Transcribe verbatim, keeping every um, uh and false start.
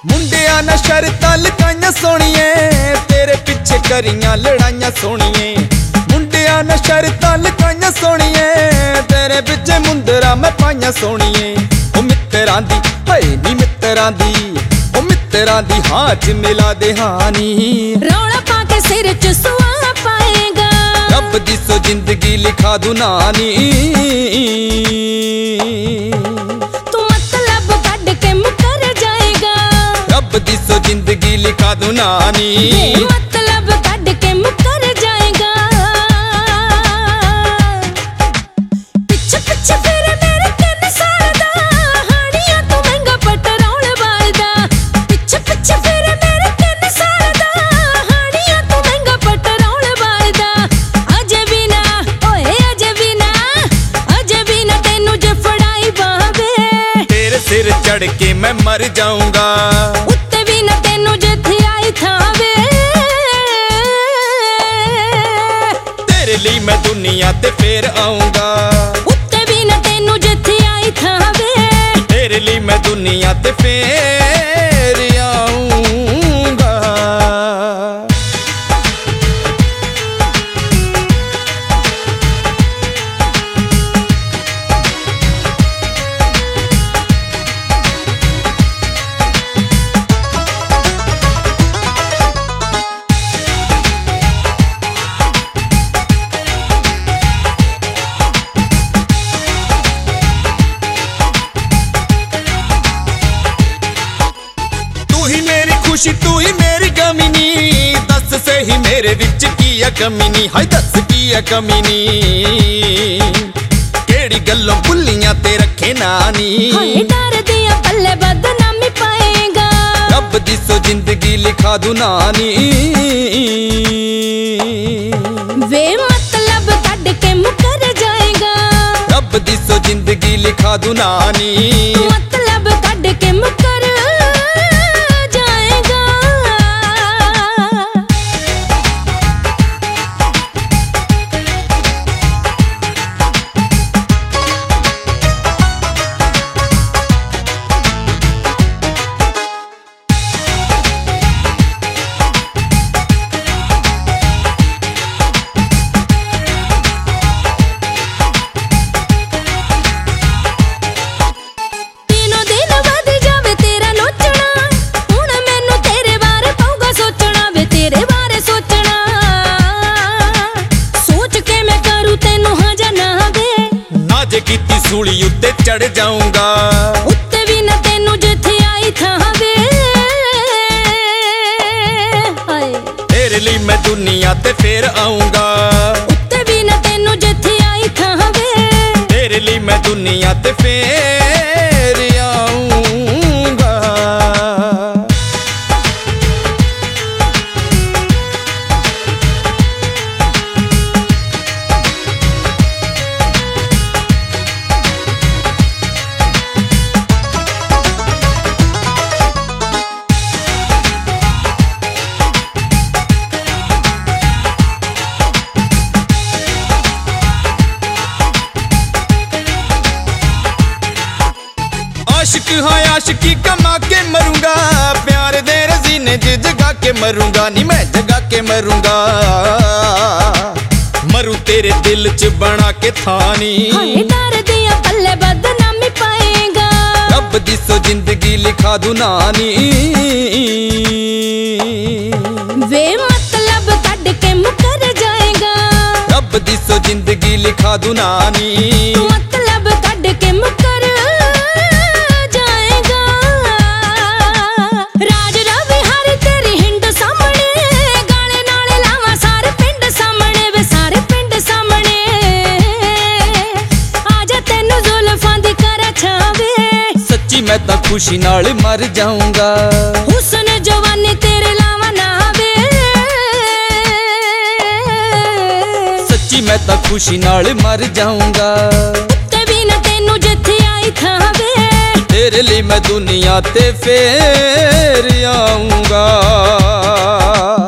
मुंडिया ना शर्तां लगाइयां सोनिए, तेरे पीछे करियां लड़ाइयां सोनिए। मुंडिया ना शर्तां लगाइयां सोनिए, तेरे पीछे मुंदरा मैं पाइयां सोनिए। ओ मित्तरां दी हाय नी मित्तरां दी, ओ मित्तरां दी हां च मिला दे हानी। रौला पाके सिर च सुआ पाएगा, रब दी सो जिंदगी लिखा दू नानी। जिंदगी लिखा दू नानी, मतलब कट के मुकर जाएगा। पिछे पिछे फिर मेरे किन सारदा, हानिया तू महंगा पटरौल बालदा। पिछे पिछे फिर मेरे किन सारदा, हानिया तू महंगा पटरौल बालदा। अजे भी ना ओए अजे भी ना, अजे भी ना तेनू जे फड़ाई बावे, तेरे सिर चढ़ के मैं मर जाऊंगा। मैं दुनिया ते फेर आऊंगा, उत्ते भी ना तेनू जिथे आई था वे। तेरे लिए मैं दुनिया ते फेर आऊंगा। खुशी तू ही मेरी कमी नी, दस सही मेरे विच की है कमी नी। हाय दस की है कमी नी, केड़ी गल्लों भुलियां ते रखे नानी। हाय डर दिया पल्ले बदनामी पाएगा, रब दी सो जिंदगी लिखा दू नानी। वे मतलब कट के मुकर जाएगा, रब दी सो जिंदगी लिखा दू नानी। मतलब कट के मुकर कीती सूली उत्ते चढ़ जाऊंगा, उत्ते भी ना तेनू जिथे आई था वे। तेरे लिए मैं दुनिया ते फेर आऊंगा, उत्ते भी ना तेनू जिथे आई था वे। तेरे लिए मैं दुनिया ते फेर आऊंगा। आशिक हाँ आशिकी कमा के मरूंगा, प्यार दे रजीने जगा के मरूंगा। नी मैं जगा के मरूंगा, मरू तेरे दिल च बना के थानी। हाय डर दिया पल्ले बदनामी पाएगा, रब दी सो जिंदगी लिखा दू नानी। वे मतलब कट के मुकर जाएगा, रब दी सो जिंदगी लिखा दू नानी। मतलब कट के मुकर मैं तो खुशी नाल मर जाऊंगा। हुस्न जवानी तेरे लावा ना वे, सच्ची मैं तो खुशी नाल मर जाऊंगा। उत्ते भी ना तेनू जिथे आई था वे, तेरे लिए मैं दुनिया ते फेर आऊंगा।